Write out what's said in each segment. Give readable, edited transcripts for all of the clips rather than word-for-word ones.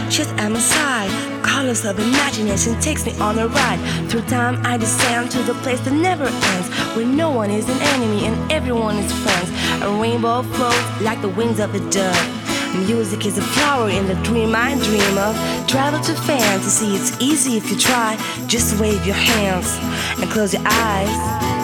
just at my side. Colors of imagination takes me on a ride. Through time I descend to the place that never ends, where no one is an enemy and everyone is friends. A rainbow floats like the wings of a dove. Music is a flower in the dream I dream of. Travel to fantasy, it's easy if you try. Just wave your hands and close your eyes.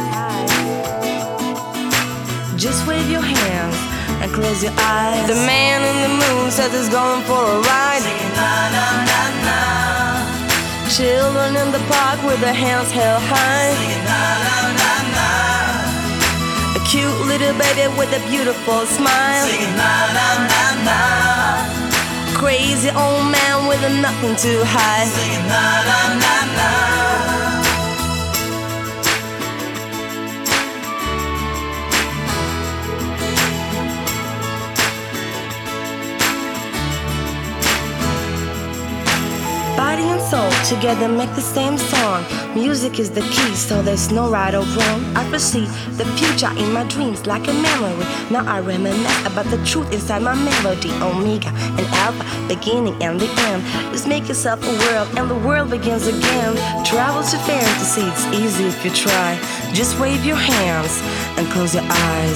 Just wave your hands and close your eyes. The man in the moon says he's going for a ride. Singing la la la la. Children in the park with their hands held high. Singing la la la la. A cute little baby with a beautiful smile. Singing la la la la. Crazy old man with nothing to hide. Singing la la la la. Body and soul together make the same song. Music is the key, so there's no right or wrong. I foresee the future in my dreams like a memory. Now I reminisce about the truth inside my melody. Omega and Alpha, beginning and the end. Just make yourself a world and the world begins again. Travel to fantasy, it's easy if you try. Just wave your hands and close your eyes.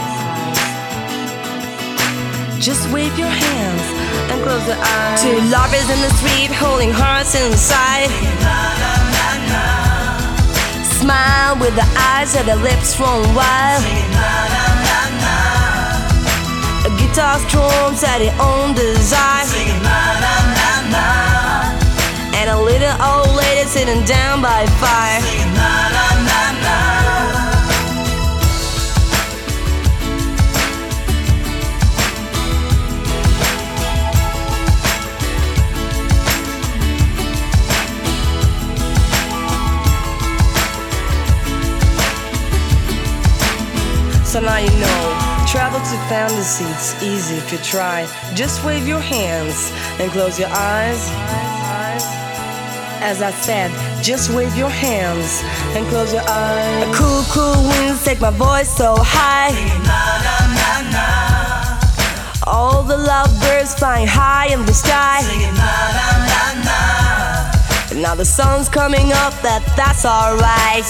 Just wave your hands and close your eyes. Two lovers in the street holding hearts inside. Smile with the eyes and the lips run wild. A guitar strums at their own desire. And a little old lady sitting down by fire. So now you know, travel to fantasy, it's easy if you try. Just wave your hands and close your eyes. As I said, just wave your hands and close your eyes. A cool, cool winds take my voice so high. All the lovebirds flying high in the sky. And now the sun's coming up, that's alright.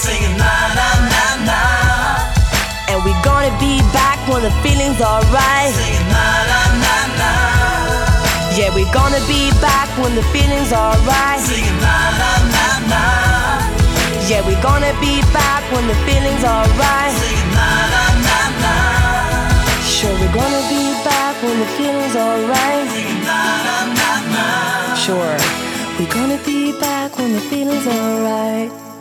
And we're gonna be back when the feeling's alright. Yeah, we're gonna be back when the feeling's alright. Yeah, we're gonna be back when the feeling's alright. Sure, we're gonna be back when the feeling's alright. Sure, we're gonna be back when the feeling's alright.